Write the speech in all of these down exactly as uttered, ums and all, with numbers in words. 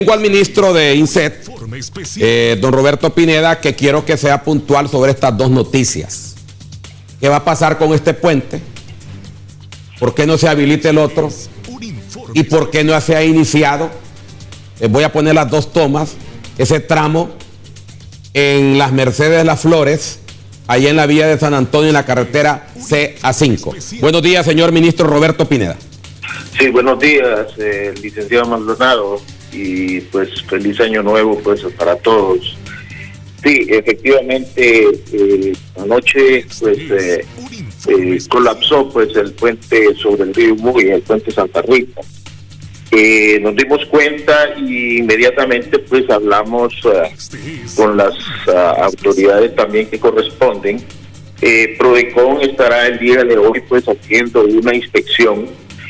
Tengo al ministro de INSET, eh, don Roberto Pineda, que quiero que sea puntual sobre estas dos noticias. ¿Qué va a pasar con este puente? ¿Por qué no se habilita el otro? ¿Y por qué no se ha iniciado? Eh, voy a poner las dos tomas. Ese tramo en las Mercedes de las Flores, allá en la vía de San Antonio, en la carretera C A cinco. Buenos días, señor ministro Roberto Pineda. Sí, buenos días, eh, licenciado Maldonado, y pues feliz año nuevo pues para todos. Sí, efectivamente, eh, anoche pues eh, eh, colapsó pues el puente sobre el río Muy, el puente Santa Rita. Eh, nos dimos cuenta y inmediatamente pues hablamos uh, con las uh, autoridades también que corresponden. Eh, Prodecon estará el día de hoy pues haciendo una inspección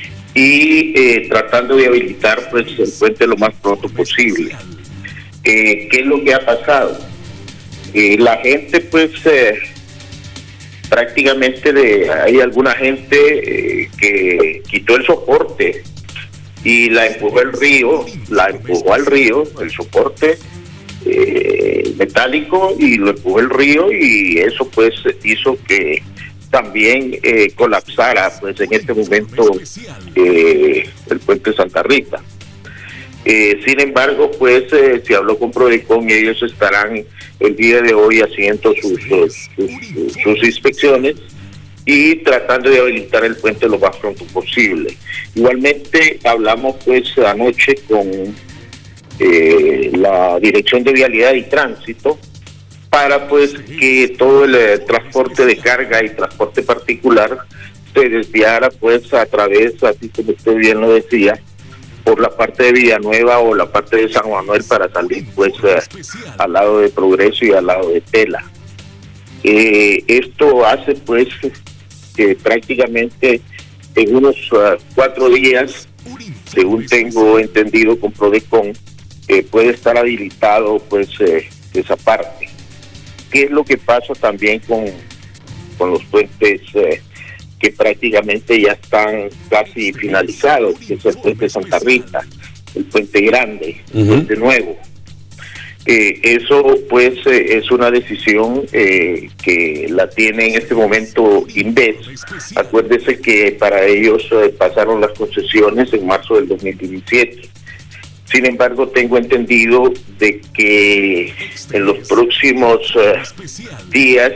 y eh, tratando de habilitar pues el puente lo más pronto posible. Eh, ¿Qué es lo que ha pasado? Eh, la gente pues eh, prácticamente de, hay alguna gente eh, que quitó el soporte y la empujó al río, la empujó al río, el soporte eh, metálico, y lo empujó el río, y eso pues hizo que también eh, colapsara pues en este momento eh, el puente Santa Rita. Eh, sin embargo, pues eh, se habló con Prodecon y ellos estarán el día de hoy haciendo sus, sus, sus, sus inspecciones y tratando de habilitar el puente lo más pronto posible. Igualmente hablamos pues anoche con eh, la Dirección de Vialidad y Tránsito para pues que todo el eh, transporte de carga y transporte particular se desviara pues a través, así como usted bien lo decía, por la parte de Villanueva o la parte de San Manuel para salir pues eh, al lado de Progreso y al lado de Tela. Eh, esto hace pues que prácticamente en unos uh, cuatro días, según tengo entendido con Prodecon, eh, puede estar habilitado pues eh, esa parte. ¿Qué es lo que pasa también con, con los puentes eh, que prácticamente ya están casi finalizados, que es el puente Santa Rita, el puente grande, el uh-huh. puente nuevo? Eh, eso pues eh, es una decisión eh, que la tiene en este momento Inves. Acuérdese que para ellos eh, pasaron las concesiones en marzo del dos mil diecisiete. Sin embargo, tengo entendido de que en los próximos eh, días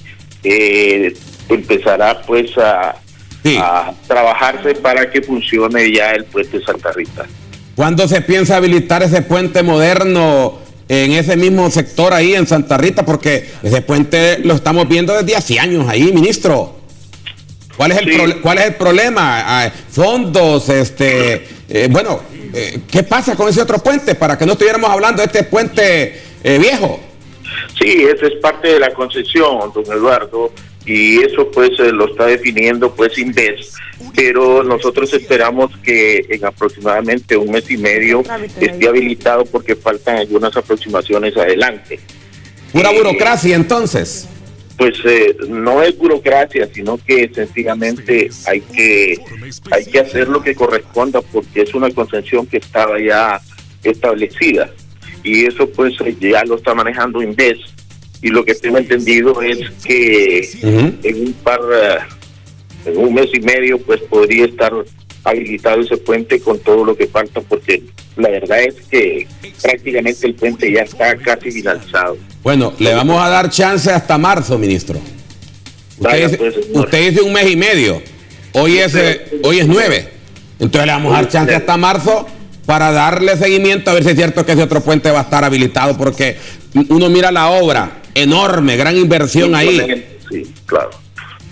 eh, empezará pues a, sí. a trabajarse para que funcione ya el puente Santa Rita. ¿Cuándo se piensa habilitar ese puente moderno en ese mismo sector ahí en Santa Rita? Porque ese puente lo estamos viendo desde hace años ahí, ministro. ¿Cuál es el, sí. pro, cuál es el problema? Fondos, este, eh, bueno, eh, ¿qué pasa con ese otro puente? Para que no estuviéramos hablando de este puente eh, viejo. Sí, esa es parte de la concesión, don Eduardo, y eso pues eh, lo está definiendo pues Inves, pero nosotros esperamos que en aproximadamente un mes y medio esté habilitado porque faltan algunas aproximaciones adelante. ¿Pura eh, burocracia entonces? Pues eh, no es burocracia, sino que sencillamente hay que hay que hacer lo que corresponda porque es una concesión que estaba ya establecida y eso pues ya lo está manejando Inves. Y lo que tengo entendido es que uh-huh. en un par, uh, en un mes y medio, pues podría estar habilitado ese puente con todo lo que falta, porque la verdad es que prácticamente el puente ya está casi finalizado. Bueno, le vamos a dar chance hasta marzo, ministro. Usted, Vaya, dice, pues, usted dice un mes y medio. Hoy es, eh, hoy es nueve. Entonces le vamos a dar chance hasta marzo para darle seguimiento a ver si es cierto que ese otro puente va a estar habilitado, porque uno mira la obra enorme, gran inversión ahí. Sí, claro.